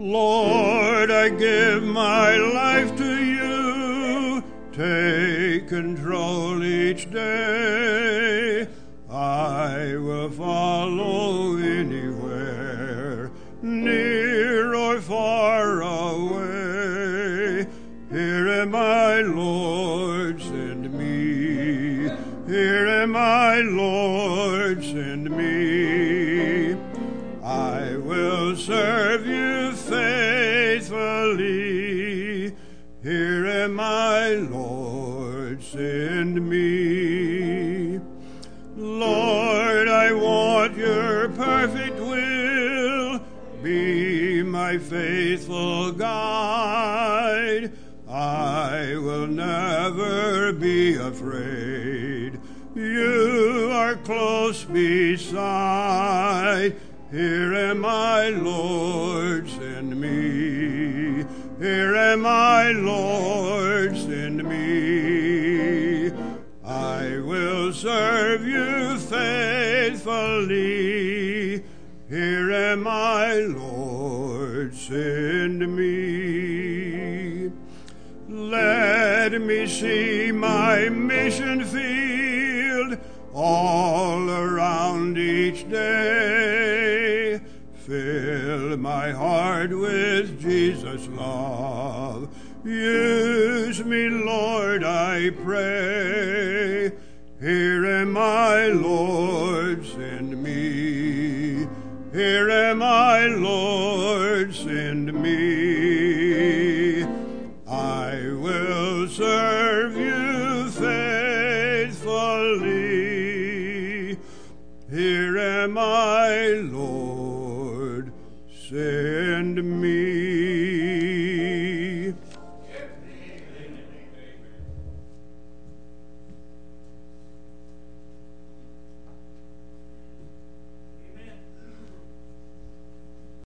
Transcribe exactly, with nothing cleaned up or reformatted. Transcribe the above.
Lord, I give my life to you. Take control each day. I will follow anywhere, near or far away. Here am I, Lord, send me. Here am I, Lord, send me. I will serve you faithfully. Here am I, Lord, send me. Lord, I want your perfect will. Be my faithful guide. I will never be afraid. You are close beside. Here am I, Lord, send me. Here am I, Lord, send me. I will serve you faithfully. Here am I, Lord, send me. Let me see my mission field all around each day. Fill my heart with Jesus' love. Use me, Lord, I pray. Here am I, Lord, send me. Here am I, Lord, send me. I will serve you faithfully. Here am I, Lord, send me.